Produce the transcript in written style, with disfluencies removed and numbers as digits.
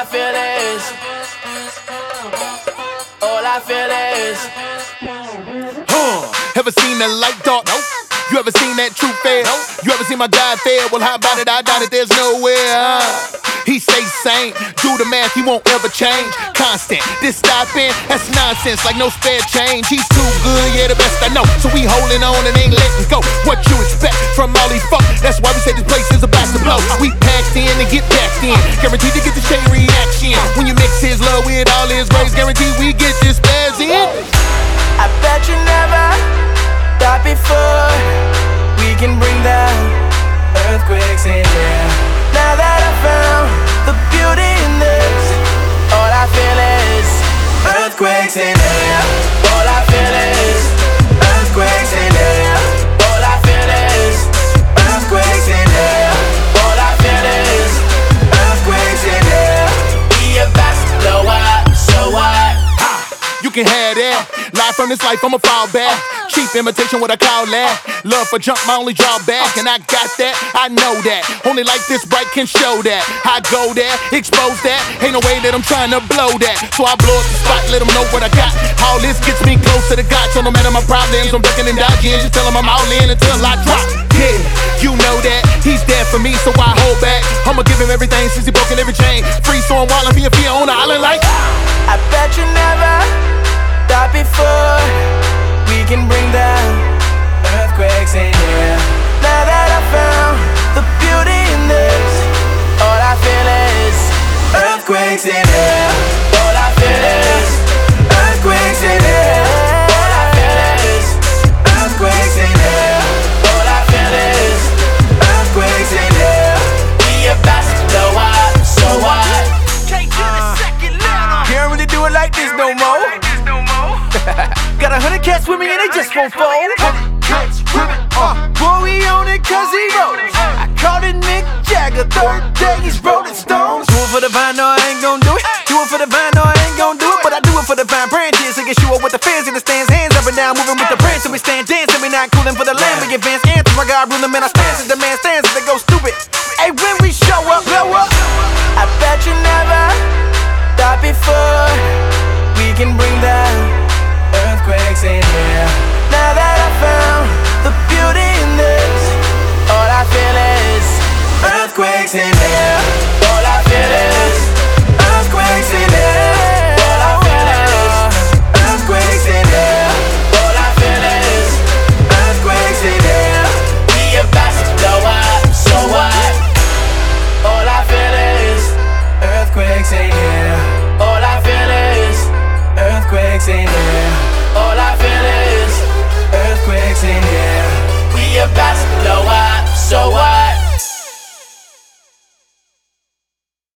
I feel is, all I feel is. Ever seen the light dark? Nope. You ever seen that truth fair? Nope. You ever seen my God fair? Well, how about it? I doubt it, there's nowhere. He stays sane, do the math, he won't ever change. Constant, this stopping, that's nonsense, like no spare change. He's too good, yeah, the best I know. So we holding on and ain't letting go. What you expect from all these fuck? That's why we say this place is about to blow. We packed in and get backed in, guaranteed to get the chain reaction. When you mix his love with all his grace, guaranteed we get this spaz in. I bet you never thought before we can bring down earthquakes in here. Now that I found the beauty in this, all I feel is earthquakes in here. All I feel is earthquakes in here. All I feel is earthquakes in here. All I feel is earthquakes in here. We about to blow up, so what? You can have that. Live from this life, I'ma fall back. Cheap imitation, what I call that. Love for junk, my only drawback. And I got that, I know that. Only like this bright can show that. I go there, expose that. Ain't no way that I'm trying to blow that. So I blow up the spot, let them know what I got. All this gets me close to the God. So no matter my problems, I'm ducking and dodging. Just tell them I'm all in until I drop. Yeah, you know that. He's there for me, so I hold back. I'ma give him everything since he broken every chain. Free, so I'm wildin' for your on the island like. I bet you never thought before we can bring down earthquakes in here. Now that I found the beauty in this, all I feel is earthquakes in here. All I feel is earthquakes in here. All I feel is earthquakes in here. All I feel is earthquakes in here. We about to blow up, so what? Can't really do it like this no more. Got 100 cats with me and they just won't fold. Boy, we on it cause he wrote it. I called it Mick Jagger, third day he's Rolling Stones. Do it for the vine, no I ain't gon' do it. Do it for the vine, no I ain't gon' do it. But I do it for the vine branches. I get you up with the fans in the stands. Hands up and down, moving with the branch. And we stand dancing, we not cooling for the land. We advance anthem, I got ruling, man, I stand. Since the man stands, they go stupid. Hey, when we show up, blow up. I bet you never thought before we can bring down earthquakes in here. Now that